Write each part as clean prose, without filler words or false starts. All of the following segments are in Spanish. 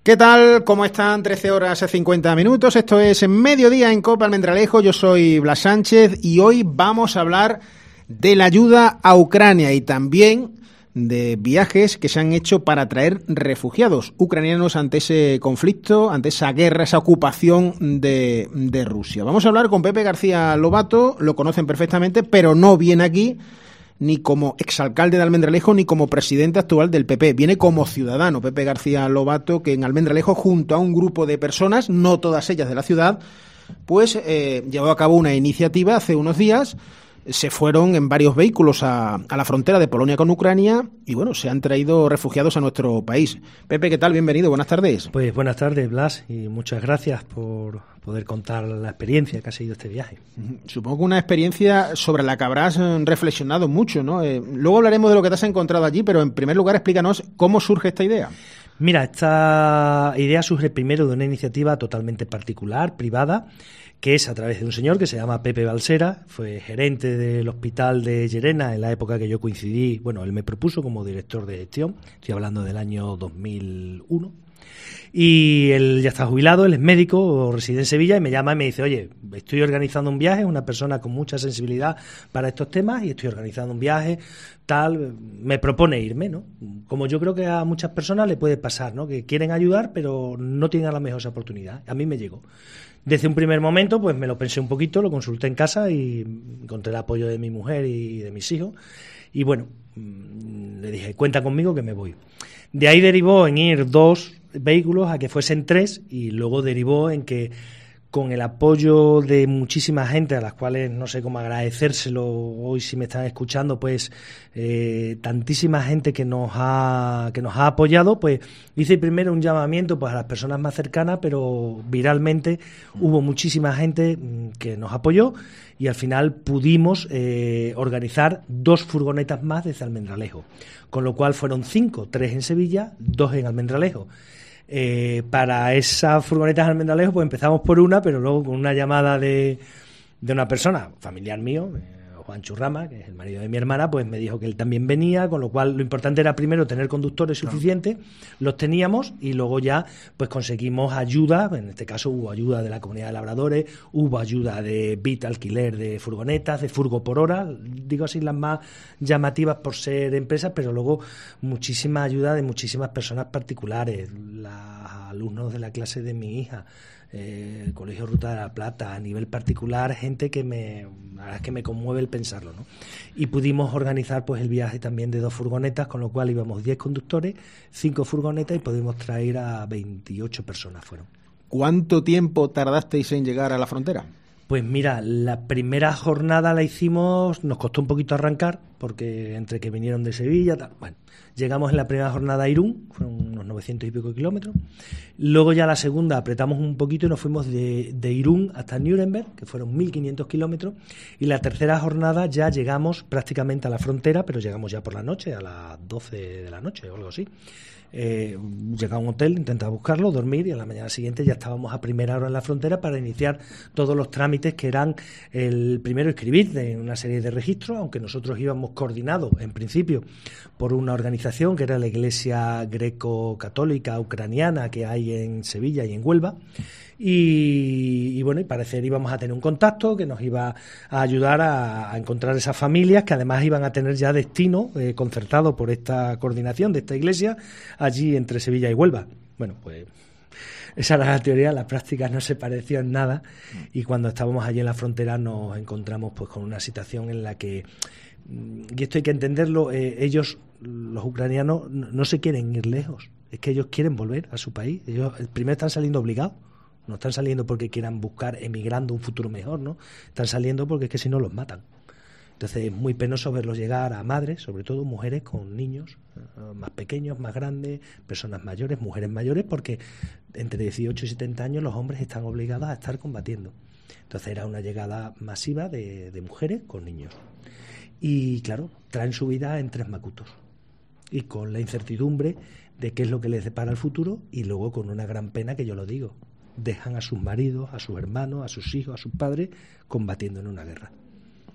¿Qué tal? ¿Cómo están? 13 horas y 50 minutos. Esto es Mediodía en Cope Almendralejo. Yo soy Blas Sánchez y hoy vamos a hablar de la ayuda a Ucrania y también de viajes que se han hecho para traer refugiados ucranianos ante ese conflicto, ante esa guerra, esa ocupación de Rusia. Vamos a hablar con Pepe García Lobato, lo conocen perfectamente, pero no viene aquí ni como exalcalde de Almendralejo, ni como presidente actual del PP. Viene como ciudadano, Pepe García Lobato, que en Almendralejo, junto a un grupo de personas, no todas ellas de la ciudad, pues llevó a cabo una iniciativa hace unos días. Se fueron en varios vehículos a la frontera de Polonia con Ucrania y, bueno, se han traído refugiados a nuestro país. Pepe, ¿qué tal? Bienvenido, buenas tardes. Pues buenas tardes, Blas, y muchas gracias por poder contar la experiencia que ha sido este viaje. Supongo que una experiencia sobre la que habrás reflexionado mucho, ¿no? Luego hablaremos de lo que te has encontrado allí, pero en primer lugar explícanos cómo surge esta idea. Mira, esta idea surge primero de una iniciativa totalmente particular, privada, que es a través de un señor que se llama Pepe Balsera, fue gerente del hospital de Llerena en la época que yo coincidí, bueno, él me propuso como director de gestión, estoy hablando del año 2001, y él ya está jubilado, él es médico, reside en Sevilla, y me llama y me dice, oye, estoy organizando un viaje, una persona con mucha sensibilidad para estos temas, y estoy organizando un viaje, tal, me propone irme, ¿no? Como yo creo que a muchas personas le puede pasar, ¿no? Que quieren ayudar, pero no tienen a la mejor esa oportunidad. A mí me llegó. Desde un primer momento, pues me lo pensé un poquito, lo consulté en casa y encontré el apoyo de mi mujer y de mis hijos. Y bueno, le dije, cuenta conmigo que me voy. De ahí derivó en ir 2 vehículos a que fuesen 3 y luego derivó en que con el apoyo de muchísima gente, a las cuales no sé cómo agradecérselo hoy si me están escuchando, pues tantísima gente que nos ha apoyado, pues hice primero un llamamiento pues a las personas más cercanas, pero viralmente hubo muchísima gente que nos apoyó y al final pudimos organizar 2 furgonetas más desde Almendralejo, con lo cual fueron 5, 3 en Sevilla, 2 en Almendralejo. Para esas furgonetas de Almendralejo pues empezamos por una, pero luego con una llamada de una persona, familiar mío, Juan Churrama, que es el marido de mi hermana, pues me dijo que él también venía, con lo cual lo importante era primero tener conductores suficientes, los teníamos y luego ya pues conseguimos ayuda, en este caso hubo ayuda de la Comunidad de Labradores, hubo ayuda de BIT alquiler de furgonetas, de furgo por hora, digo así las más llamativas por ser empresas, pero luego muchísima ayuda de muchísimas personas particulares, los alumnos de la clase de mi hija, el Colegio Ruta de la Plata, a nivel particular, gente que la verdad es que me conmueve el pensarlo, ¿no? Y pudimos organizar pues el viaje también de 2 furgonetas, con lo cual íbamos 10 conductores, 5 furgonetas y pudimos traer a 28 personas fueron. ¿Cuánto tiempo tardasteis en llegar a la frontera? Pues mira, la primera jornada la hicimos, nos costó un poquito arrancar, porque entre que vinieron de Sevilla, tal, bueno, llegamos en la primera jornada a Irún, fueron unos 900 y pico kilómetros, luego ya la segunda apretamos un poquito y nos fuimos de Irún hasta Nuremberg, que fueron 1.500 kilómetros, y la tercera jornada ya llegamos prácticamente a la frontera, pero llegamos ya por la noche, a las 12 de la noche o algo así. Llegué a un hotel, intentaba buscarlo, dormir y a la mañana siguiente ya estábamos a primera hora en la frontera para iniciar todos los trámites que eran el primero escribir de una serie de registros, aunque nosotros íbamos coordinados en principio por una organización que era la Iglesia Greco-Católica Ucraniana que hay en Sevilla y en Huelva. Y bueno, y parecer íbamos a tener un contacto que nos iba a ayudar a encontrar esas familias que además iban a tener ya destino concertado por esta coordinación de esta iglesia allí entre Sevilla y Huelva. Bueno, pues esa era la teoría, la práctica no se pareció en nada y cuando estábamos allí en la frontera nos encontramos pues con una situación en la que, y esto hay que entenderlo, ellos, los ucranianos, no se quieren ir lejos, es que ellos quieren volver a su país, ellos primero están saliendo obligados. No están saliendo porque quieran buscar emigrando un futuro mejor, ¿no? Están saliendo porque es que si no los matan. Entonces es muy penoso verlos llegar a madres, sobre todo mujeres con niños más pequeños, más grandes, personas mayores, mujeres mayores, porque entre 18 y 70 años los hombres están obligados a estar combatiendo. Entonces era una llegada masiva de mujeres con niños. Y claro, traen su vida en 3 macutos. Y con la incertidumbre de qué es lo que les depara el futuro y luego con una gran pena que yo lo digo. Dejan a sus maridos, a sus hermanos, a sus hijos, a sus padres combatiendo en una guerra.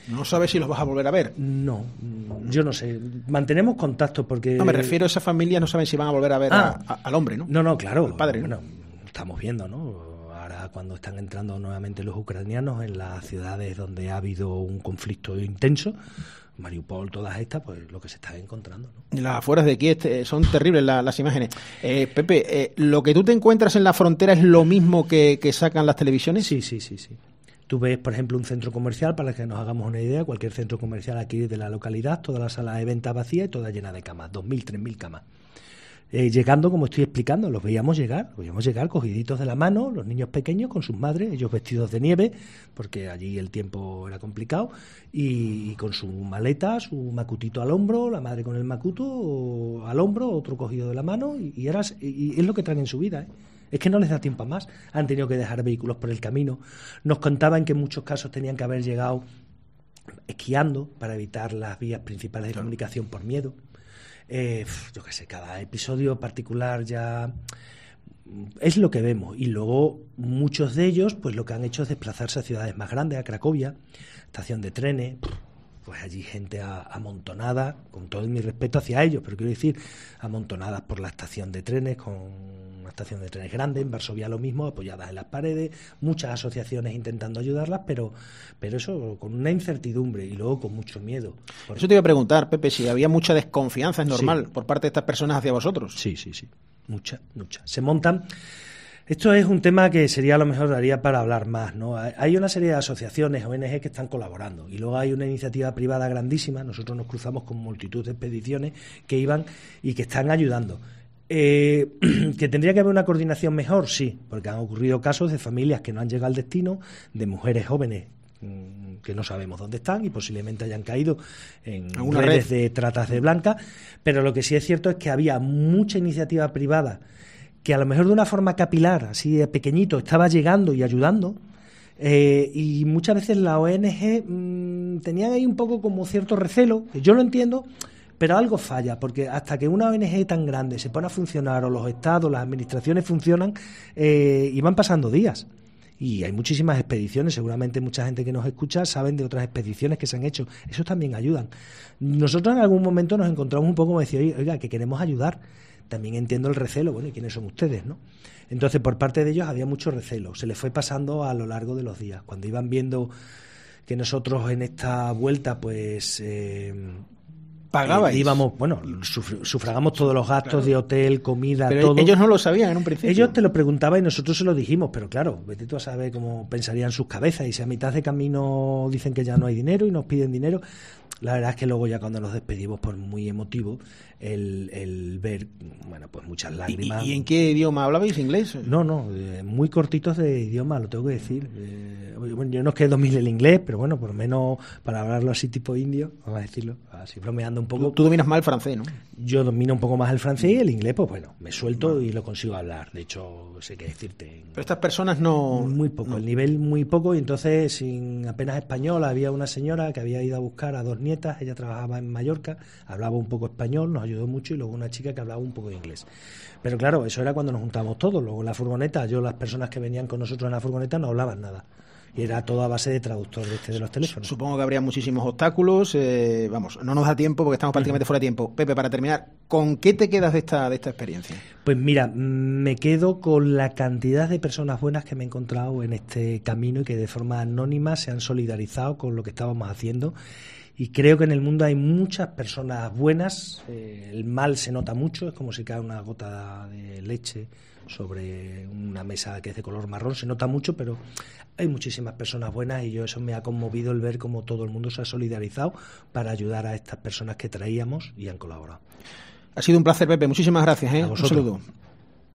No sabes si los vas a volver a ver. No, yo no sé. Mantenemos contacto porque... No, me refiero a esas familias, no saben si van a volver a ver al hombre, ¿no? No, claro. Al padre, ¿no? Bueno, estamos viendo, ¿no? Ahora cuando están entrando nuevamente los ucranianos en las ciudades donde ha habido un conflicto intenso, Mariupol, todas estas, pues lo que se está encontrando, ¿no? Las afueras de Kiev son terribles las imágenes. Pepe, ¿lo que tú te encuentras en la frontera es lo mismo que sacan las televisiones? Sí. Tú ves, por ejemplo, un centro comercial, para que nos hagamos una idea, cualquier centro comercial aquí de la localidad, toda la sala de venta vacía y toda llena de camas, 2.000, 3.000 camas. Llegando, como estoy explicando, los veíamos llegar cogiditos de la mano, los niños pequeños con sus madres, ellos vestidos de nieve, porque allí el tiempo era complicado, y con su maleta, su macutito al hombro, la madre con el macuto al hombro, otro cogido de la mano, y es lo que traen en su vida, ¿eh? Es que no les da tiempo a más. Han tenido que dejar vehículos por el camino. Nos contaban que en muchos casos tenían que haber llegado esquiando para evitar las vías principales de comunicación por miedo. Yo qué sé, cada episodio particular ya es lo que vemos. Y luego muchos de ellos, pues lo que han hecho es desplazarse a ciudades más grandes, a Cracovia, estación de trenes. Pues allí gente amontonada, con todo mi respeto hacia ellos, pero quiero decir, amontonadas por la estación de trenes, con una estación de trenes grande, en Varsovia lo mismo, apoyadas en las paredes, muchas asociaciones intentando ayudarlas, pero eso con una incertidumbre y luego con mucho miedo. Eso te iba a preguntar, Pepe, si había mucha desconfianza, ¿es normal por parte de estas personas hacia vosotros? Sí, mucha. Se montan... Esto es un tema que sería a lo mejor daría para hablar más, ¿no? Hay una serie de asociaciones, ONG que están colaborando y luego hay una iniciativa privada grandísima. Nosotros nos cruzamos con multitud de expediciones que iban y que están ayudando. ¿Que tendría que haber una coordinación mejor? Sí, porque han ocurrido casos de familias que no han llegado al destino, de mujeres jóvenes que no sabemos dónde están y posiblemente hayan caído en redes de tratas de blancas, pero lo que sí es cierto es que había mucha iniciativa privada que a lo mejor de una forma capilar, así de pequeñito, estaba llegando y ayudando, y muchas veces la ONG tenían ahí un poco como cierto recelo, que yo lo entiendo, pero algo falla, porque hasta que una ONG tan grande se pone a funcionar, o los estados, las administraciones funcionan, y van pasando días. Y hay muchísimas expediciones, seguramente mucha gente que nos escucha saben de otras expediciones que se han hecho, esos también ayudan. Nosotros en algún momento nos encontramos un poco como decir, oiga, que queremos ayudar. También entiendo el recelo, bueno, ¿y quiénes son ustedes, no? Entonces, por parte de ellos había mucho recelo, se les fue pasando a lo largo de los días. Cuando iban viendo que nosotros en esta vuelta, pues... ¿Pagabais? Íbamos, bueno, sufragamos todos los gastos, claro, de hotel, comida, pero todo. Ellos no lo sabían en un principio. Ellos te lo preguntaban y nosotros se lo dijimos, pero claro, vete tú a saber cómo pensarían sus cabezas, y si a mitad de camino dicen que ya no hay dinero y nos piden dinero. La verdad es que luego ya cuando nos despedimos, por muy emotivo, el ver, bueno, pues muchas lágrimas. ¿Y en qué idioma hablabais? ¿Inglés? No, muy cortitos de idioma, lo tengo que decir. Bueno, yo no es que domine el inglés, pero bueno, por lo menos para hablarlo así tipo indio, vamos a decirlo, así bromeando un poco. Tú dominas más el francés, ¿no? Yo domino un poco más el francés y el inglés, pues bueno, me suelto y lo consigo hablar. De hecho, sé qué decirte. Pero estas personas no... Muy poco, no. El nivel muy poco, y entonces sin apenas español. Había una señora que había ido a buscar a 2 nietas, ella trabajaba en Mallorca, hablaba un poco español, nos ayudó mucho, y luego una chica que hablaba un poco de inglés. Pero claro, eso era cuando nos juntamos todos. Luego en la furgoneta, las personas que venían con nosotros en la furgoneta no hablaban nada. Y era todo a base de traductor de los teléfonos. Supongo que habría muchísimos obstáculos. Vamos, no nos da tiempo porque estamos prácticamente fuera de tiempo. Pepe, para terminar, ¿con qué te quedas de esta experiencia? Pues mira, me quedo con la cantidad de personas buenas que me he encontrado en este camino y que de forma anónima se han solidarizado con lo que estábamos haciendo. Y creo que en el mundo hay muchas personas buenas. El mal se nota mucho, es como si cae una gota de leche sobre una mesa que es de color marrón, se nota mucho, pero hay muchísimas personas buenas, y eso me ha conmovido el ver cómo todo el mundo se ha solidarizado para ayudar a estas personas que traíamos y han colaborado. Ha sido un placer, Pepe, muchísimas gracias, ¿eh? Un saludo.